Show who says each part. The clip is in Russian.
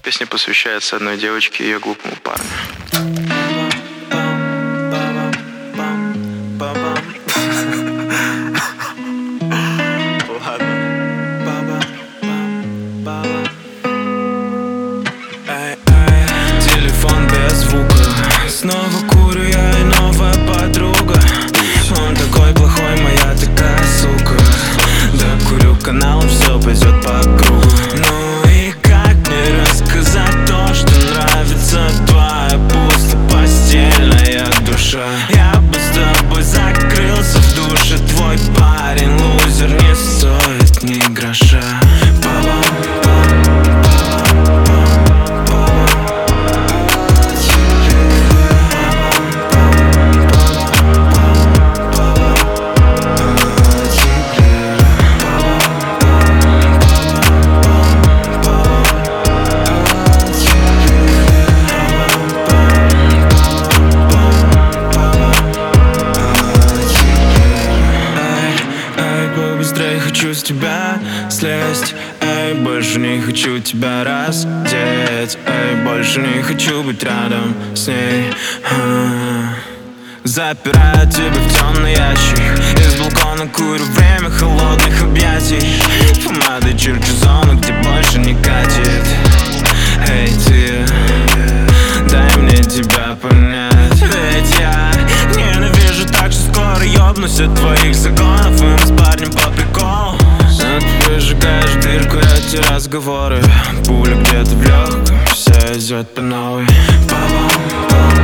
Speaker 1: Песня посвящается одной девочке и ее глупому парню.
Speaker 2: Телефон без звука. Снова курю я и новая подруга. Он такой плохой, моя такая сука. Да курю канал, все пойдет по кругу. Ну и как мне рассказать то, что нравится твоя пусто-постельная душа? Я бы с тобой закрылся в душе. Твой парень лузер, не стоит ни гроша. Быстрее хочу с тебя слезть. Эй, больше не хочу тебя раздеть. Эй, больше не хочу быть рядом с ней. Запираю тебя в темный ящик. Из балкона курю время холодных объятий. Помадой черчу зону, где больше не катит. Эй, ты, дай мне тебя понять. Ведь я ненавижу так, что скоро ёбнусь от твоих законов. И мы с парнем по приколу. Но ты прижигаешь дырку, эти разговоры. Пуля где-то в легком, все идет по новой. Па-бам, па-бам.